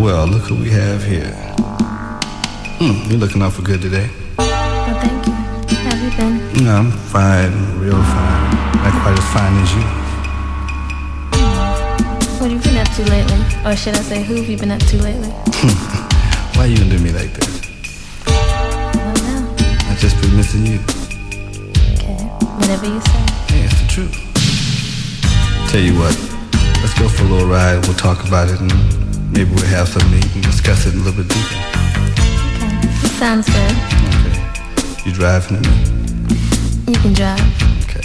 well, look who we have here. You're looking awful good today. Oh, thank you. How have you been? No, I'm fine, real fine. Not quite as fine as you. What have you been up to lately? Or should I say, who have you been up to lately? Why you gonna do me like that? I don't know. I just been missing you. Okay, whatever you say. Yeah, it's the truth. Tell you what, let's go for a little ride. We'll talk about it and maybe we'll have something to eat and discuss it a little bit deeper. Okay, that sounds good. Okay. You driving me? You can drive. Okay.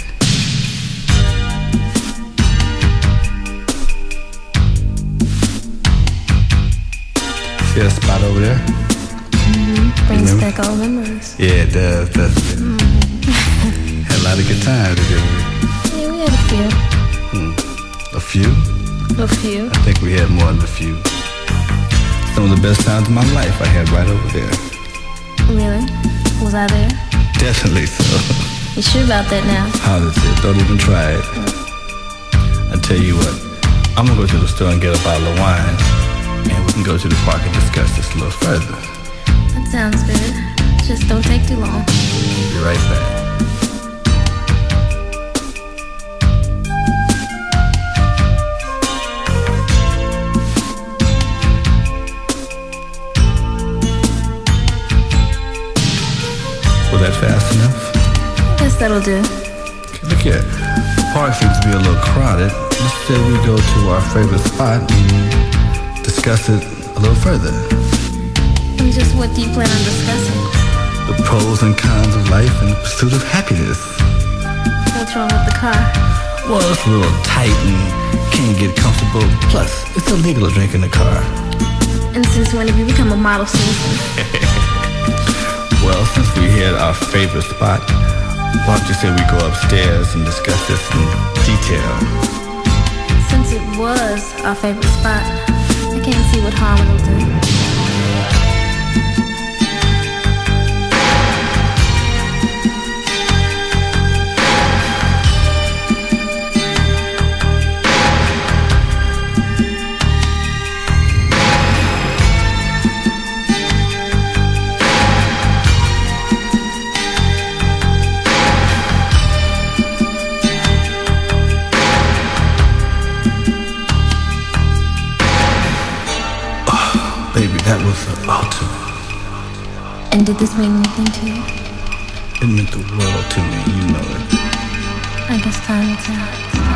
See that spot over there? Brings Remember? back old memories. Yeah, it does, doesn't it? Had a lot of good times together. Yeah, we had a few. A few? A few. I think we had more than a few. Some of the best times of my life I had right over there. Really? Was I there? Definitely so. You sure about that now? How is it? Don't even try it. I tell you what, I'm gonna go to the store and get a bottle of wine, and we can go to the park and discuss this a little further. That sounds good. Just don't take too long. Be right back. Was that fast enough? I guess that'll do. Look here, the park seems to be a little crowded. Instead we go to our favorite spot and discuss it a little further. And just what do you plan on discussing? The pros and cons of life and the pursuit of happiness. What's wrong with the car? Well, it's a little tight and can't get comfortable. Plus, it's illegal to drink in the car. And since when have you become a model citizen? Well, since we hit our favorite spot, why don't you say we go upstairs and discuss this in detail? Since it was our favorite spot, I can't see what harm it'll do. Baby, that was the ultimate. And did this mean anything to you? It meant the world to me, you know it. I guess time will tell.